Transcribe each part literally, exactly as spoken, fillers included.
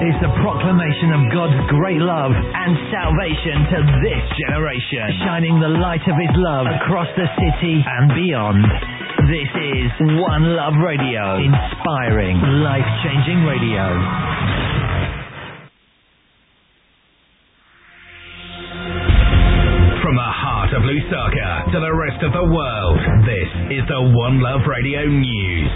is the proclamation of God's great love and salvation to this generation, shining the light of His love across the city and beyond. This is One Love Radio, inspiring, life-changing radio. From the heart of Lusaka to the rest of the world, this is the One Love Radio News.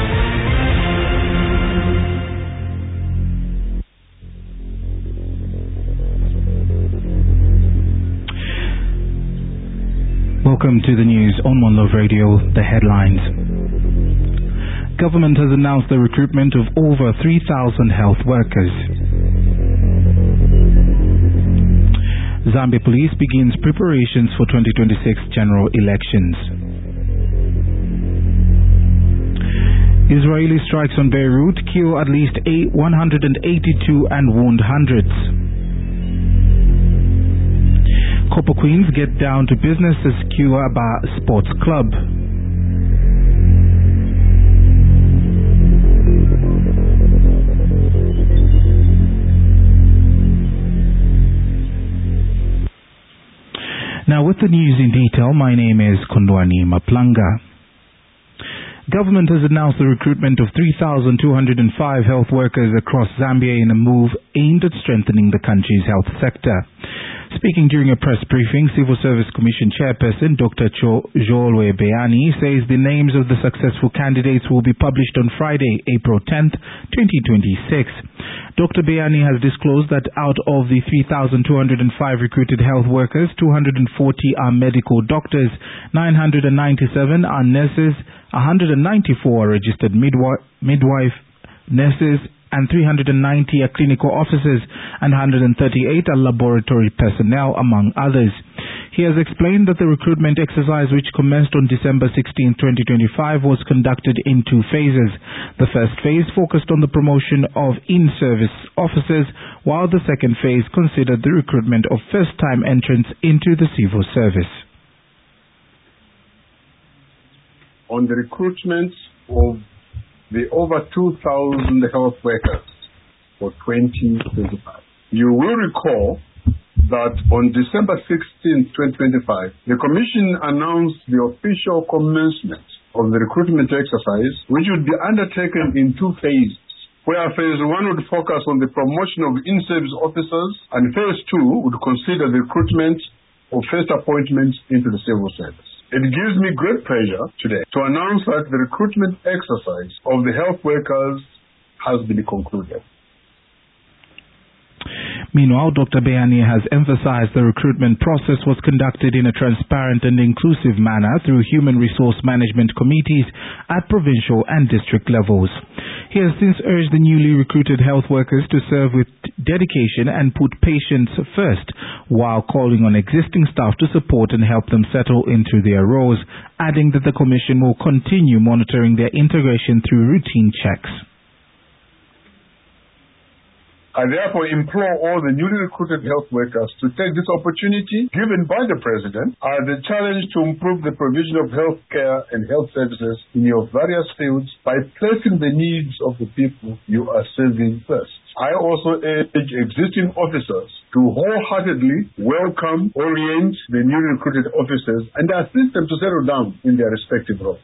Welcome to the news on One Love Radio. The headlines. Government has announced the recruitment of over three thousand health workers. Zambia Police begins preparations for twenty twenty-six general elections. Israeli strikes on Beirut kill at least one hundred eighty-two and wound hundreds. Copper Queens get down to business as Cuba Sports Club. Now with the news in detail, my name is Kondwani Maplanga. Government has announced the recruitment of three thousand two hundred five health workers across Zambia in a move aimed at strengthening the country's health sector. Speaking during a press briefing, Civil Service Commission Chairperson Doctor Jolwe Beani says the names of the successful candidates will be published on Friday, April tenth, twenty twenty-six. Doctor Beani has disclosed that out of the three thousand two hundred five recruited health workers, two hundred forty are medical doctors, nine hundred ninety-seven are nurses, one hundred ninety-four are registered midwi- midwife nurses, and three hundred ninety are clinical officers, and one hundred thirty-eight are laboratory personnel, among others. He has explained that the recruitment exercise, which commenced on December sixteenth, twenty twenty-five, was conducted in two phases. The first phase focused on the promotion of in-service officers, while the second phase considered the recruitment of first-time entrants into the civil service. On the recruitment of the over two thousand health workers for twenty twenty-five. You will recall that on December sixteenth, twenty twenty-five, the Commission announced the official commencement of the recruitment exercise, which would be undertaken in two phases, where phase one would focus on the promotion of in-service officers, and phase two would consider the recruitment of first appointments into the civil service. It gives me great pleasure today to announce that the recruitment exercise of the health workers has been concluded. Meanwhile, Doctor Beani has emphasized the recruitment process was conducted in a transparent and inclusive manner through human resource management committees at provincial and district levels. He has since urged the newly recruited health workers to serve with dedication and put patients first, while calling on existing staff to support and help them settle into their roles, adding that the Commission will continue monitoring their integration through routine checks. I therefore implore all the newly recruited health workers to take this opportunity given by the President as the challenge to improve the provision of health care and health services in your various fields by placing the needs of the people you are serving first. I also urge existing officers to wholeheartedly welcome, orient the newly recruited officers and assist them to settle down in their respective roles.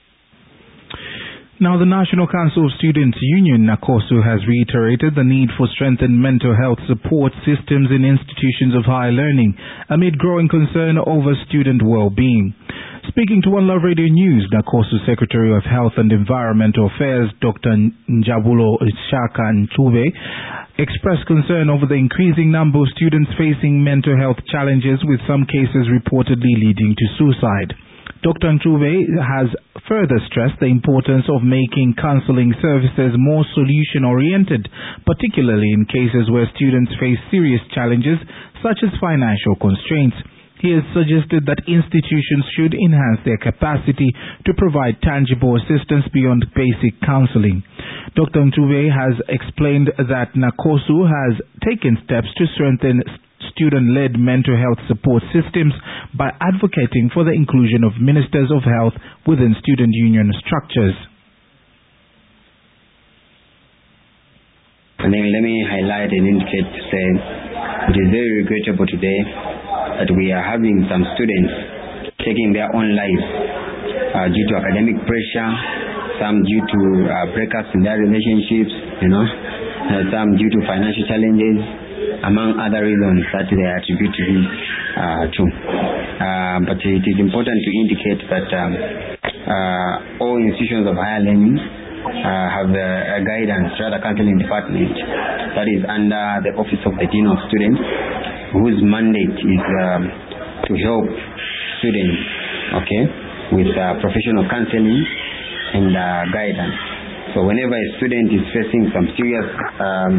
Now, the National Council of Students Union, NACOSU, has reiterated the need for strengthened mental health support systems in institutions of higher learning amid growing concern over student well-being. Speaking to One Love Radio News, NACOSU Secretary of Health and Environmental Affairs, Doctor Njabulo Shaka Ntube, expressed concern over the increasing number of students facing mental health challenges, with some cases reportedly leading to suicide. Doctor Ntube has further stressed the importance of making counseling services more solution-oriented, particularly in cases where students face serious challenges such as financial constraints. He has suggested that institutions should enhance their capacity to provide tangible assistance beyond basic counseling. Doctor Ntube has explained that NACOSU has taken steps to strengthen student-led mental health support systems by advocating for the inclusion of ministers of health within student union structures. And then let me highlight and indicate to say it is very regrettable today that we are having some students taking their own lives uh, due to academic pressure, some due to uh, breakups in their relationships, you know, uh, some due to financial challenges, among other reasons that they are attributed uh, to. Uh, but it is important to indicate that um, uh, all institutions of higher learning uh, have a, a guidance, rather counseling department that is under the Office of the Dean of Students, whose mandate is um, to help students, okay, with uh, professional counseling and uh, guidance. So whenever a student is facing some serious um,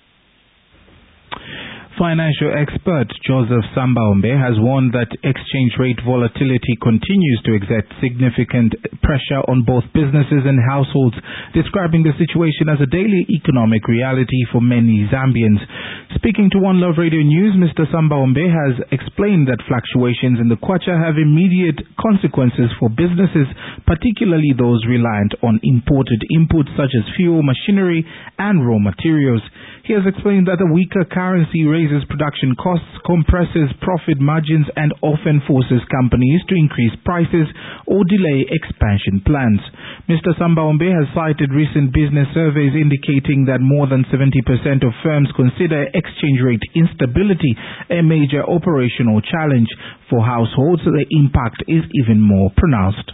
Financial expert Joseph Sambaombe has warned that exchange rate volatility continues to exert significant pressure on both businesses and households, describing the situation as a daily economic reality for many Zambians. Speaking to One Love Radio News, Mister Sambaombe has explained that fluctuations in the kwacha have immediate consequences for businesses, particularly those reliant on imported inputs such as fuel, machinery, and raw materials. He has explained that a weaker currency raises production costs, compresses profit margins, and often forces companies to increase prices or delay expansion plans. Mister Sambaombe has cited recent business surveys indicating that more than seventy percent of firms consider exchange rate instability a major operational challenge. For households, the impact is even more pronounced.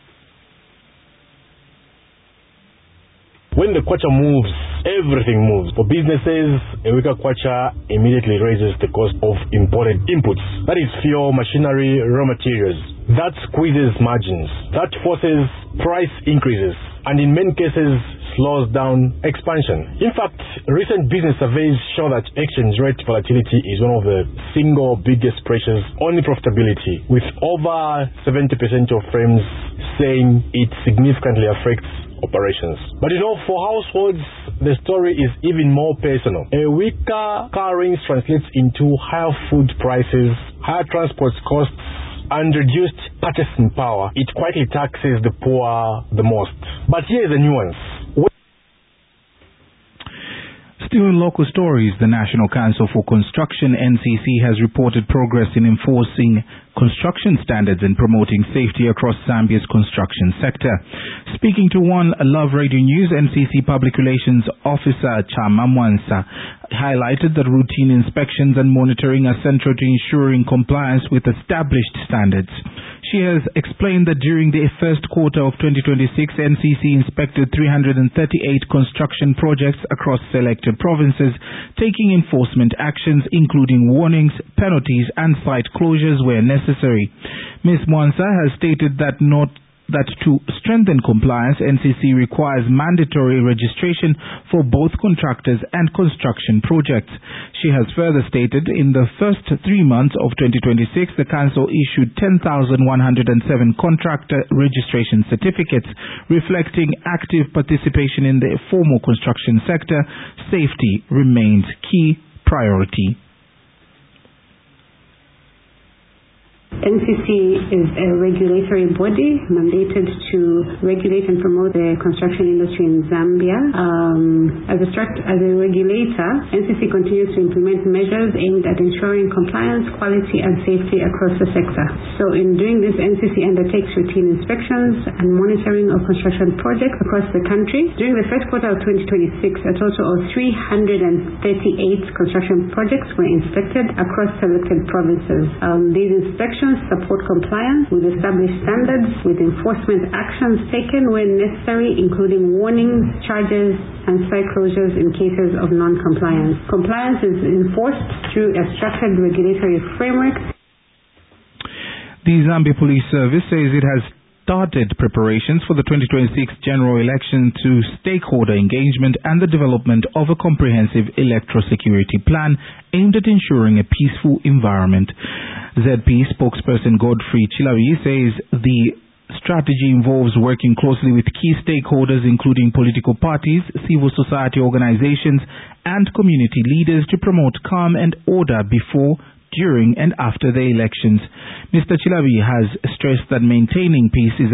When the kwacha moves, everything moves. For businesses, a weaker kwacha immediately raises the cost of imported inputs. That is fuel, machinery, raw materials. That squeezes margins. That forces price increases. And in many cases, slows down expansion. In fact, recent business surveys show that exchange rate volatility is one of the single biggest pressures on profitability, with over seventy percent of firms saying it significantly affects operations. But you know, for households, the story is even more personal. A weaker currency translates into higher food prices, higher transport costs, and reduced purchasing power. It quietly taxes the poor the most. But here is a nuance. Still in local stories, the National Council for Construction, N C C, has reported progress in enforcing construction standards and promoting safety across Zambia's construction sector. Speaking to One Love Radio News, N C C Public Relations Officer Chama Mwansa highlighted that routine inspections and monitoring are central to ensuring compliance with established standards. She has explained that during the first quarter of twenty twenty-six, N C C inspected three hundred thirty-eight construction projects across selected provinces, taking enforcement actions including warnings, penalties, and site closures where necessary. Miz Mwansa has stated that not that to strengthen compliance, N C C requires mandatory registration for both contractors and construction projects. She has further stated in the first three months of twenty twenty-six, the Council issued ten thousand one hundred seven contractor registration certificates, reflecting active participation in the formal construction sector. Safety remains key priority. N C C is a regulatory body mandated to regulate and promote the construction industry in Zambia. Um, as, a start, as a regulator, N C C continues to implement measures aimed at ensuring compliance, quality, and safety across the sector. So in doing this, N C C undertakes routine inspections and monitoring of construction projects across the country. During the first quarter of twenty twenty-six, a total of three hundred thirty-eight construction projects were inspected across selected provinces. Um, these inspections support compliance with established standards, with enforcement actions taken when necessary, including warnings, charges, and site closures in cases of non-compliance. Compliance is enforced through a structured regulatory framework. The Zambia Police Service says it has started preparations for the twenty twenty-six general election through stakeholder engagement and the development of a comprehensive electro-security plan aimed at ensuring a peaceful environment. Z P spokesperson Godfrey Chilawi says the strategy involves working closely with key stakeholders including political parties, civil society organizations, and community leaders to promote calm and order before, during and after the elections. Mister Chilawi has stressed that maintaining peace is